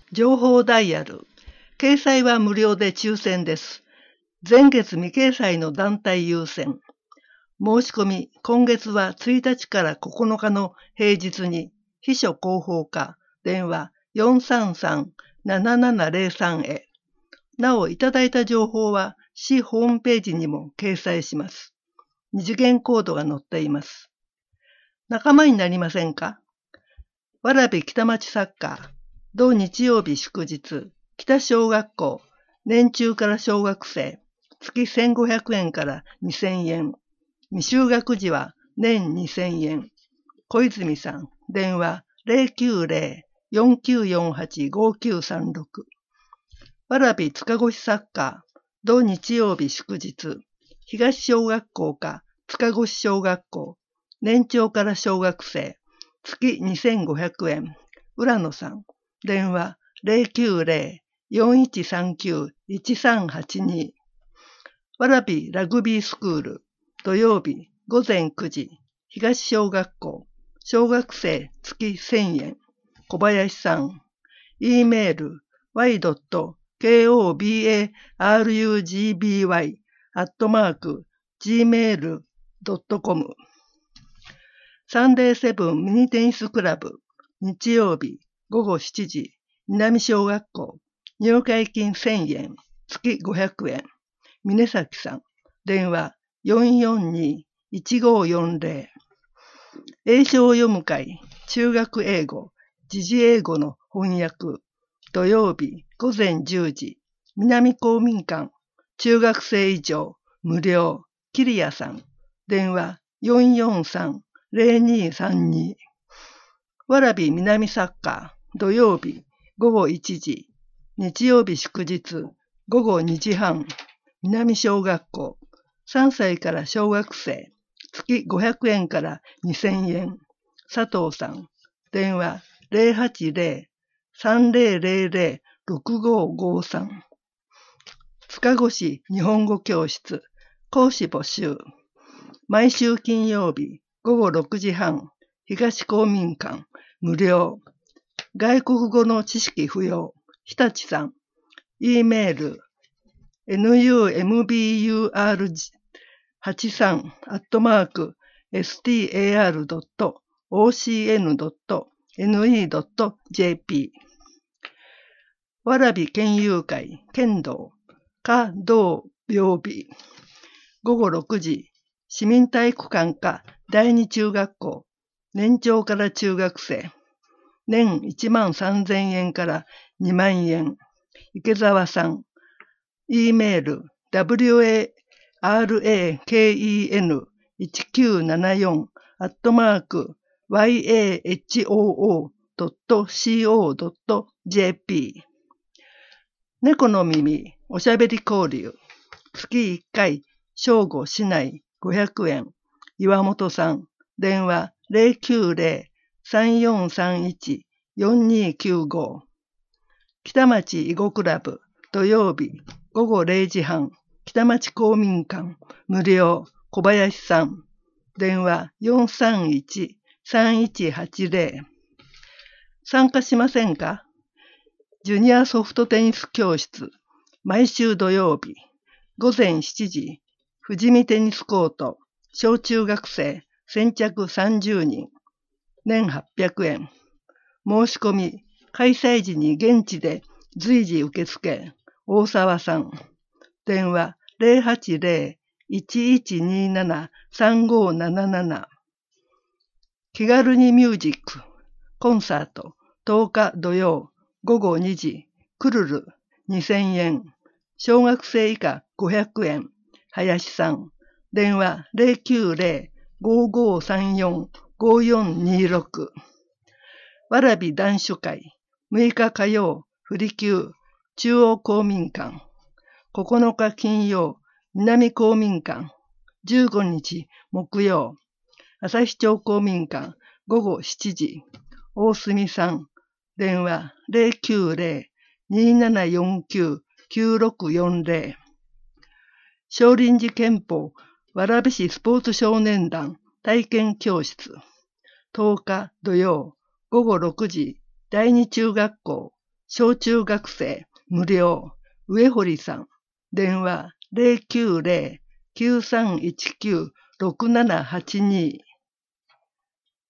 情報ダイヤル。掲載は無料で抽選です。前月未掲載の団体優先。申し込み、今月は1日から9日の平日に、秘書広報課、電話433-7703へ。なお、いただいた情報は、市ホームページにも掲載します。二次元コードが載っています。仲間になりませんか？蕨北町サッカー、同日曜日祝日、北小学校、年中から小学生、月1500円から2000円。未就学時は年2000円。小泉さん、電話090-4948-5936。蕨塚越サッカー、同日曜日祝日、東小学校か塚越小学校、年長から小学生、月2500円。浦野さん、電話090-4139-1382。蕨ラグビースクール、土曜日午前9時、東小学校、小学生月1000円。小林さん、e メール y.kobarbby@gmail.com。 サンデーセブンミニテニスクラブ、日曜日午後7時、南小学校、入会金1000円、月500円。峰崎さん、電話442-1540。英書を読む会、中学英語、時事英語の翻訳、土曜日午前10時、南公民館、中学生以上、無料、キリヤさん、電話443-0232。蕨南サッカー、土曜日午後1時、日曜日祝日、午後2時半、南小学校、3歳から小学生、月500円から2000円。佐藤さん、電話080-3000-6553。塚越日本語教室、講師募集。毎週金曜日午後6時半、東公民館、無料。外国語の知識不要。日立さん、e メールnumber83-star.ocn.ne.jp。 蕨県友会剣道華道曜日午後6時、市民体育館か第二中学校、年長から中学生、年1万3000円から2万円。池澤さん、e メールwaraken1919-yahoo.co.jp。 猫の耳おしゃべり交流、月1回、正午市内500円。岩本さん、電話090-3431-4295。北町囲碁クラブ、土曜日午後0時半、北町公民館、無料。小林さん、電話431-3180。参加しませんか？ジュニアソフトテニス教室、毎週土曜日、午前7時、富士見テニスコート、小中学生、先着30人、年800円。申し込み、開催時に現地で随時受付。大沢さん、電話080-1127-3577。気軽にミュージック、コンサート、10日土曜、午後2時、クルル、2000円。小学生以下500円。林さん、電話090-5534-5426。蕨男子会、6日火曜、振り休、中央公民館。9日金曜、南公民館。15日木曜、旭町公民館、午後7時。大隅さん、電話090-2749-9640。少林寺拳法蕨市スポーツ少年団体験教室。10日土曜午後6時、第二中学校小中学生、無料、上堀さん。電話090-9319-6782